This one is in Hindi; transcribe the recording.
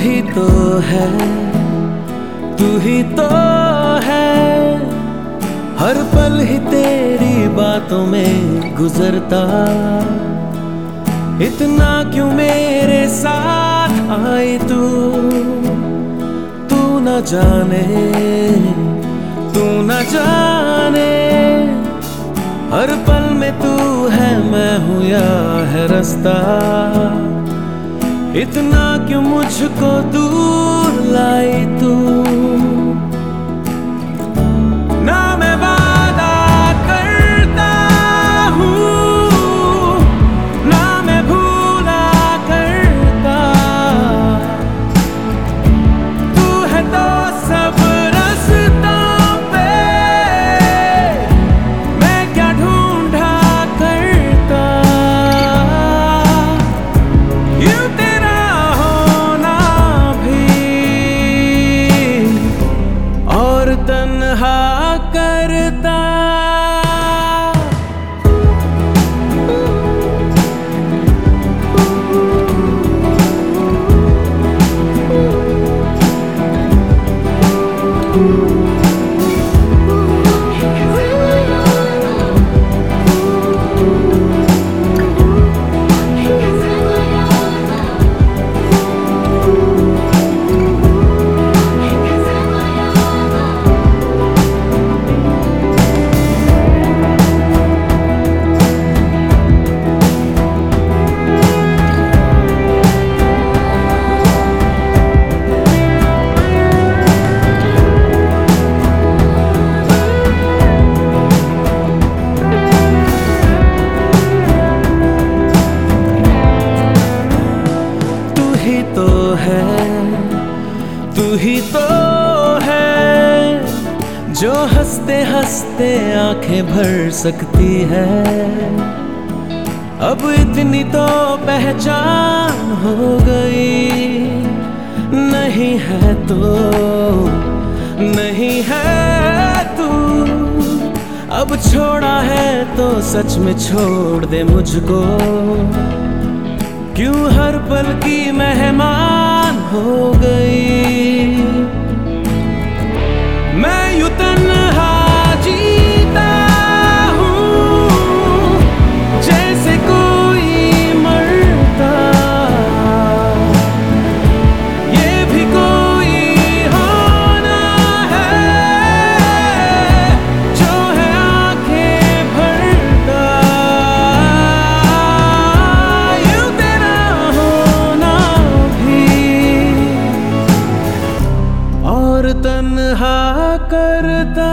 ही तो है, तू ही तो है। हर पल ही तेरी बातों में गुजरता, इतना क्यों मेरे साथ आई तू न जाने, तू न जाने। हर पल में तू है, मैं हूँ या है रास्ता, इतना क्यों मुझको दूर लाई तू। ना मैं वादा करता हूँ, ना मैं भूला करता, तू है तो सब रास्तों पे, मैं क्या ढूंढा करता। यूं तेरा होना भी और तन्हा करता। तू ही तो है जो हंसते हंसते आंखें भर सकती है। अब इतनी तो पहचान हो गई, नहीं है तो नहीं है तू। अब छोड़ा है तो सच में छोड़ दे मुझको, क्यों हर पल की मेहमान हो गई। मैं यूं तन्हा जीता हूँ जैसे कोई मरता, ये भी कोई होना है जो है आंखें भरता। यूं तेरा होना भी और तन्हा करता।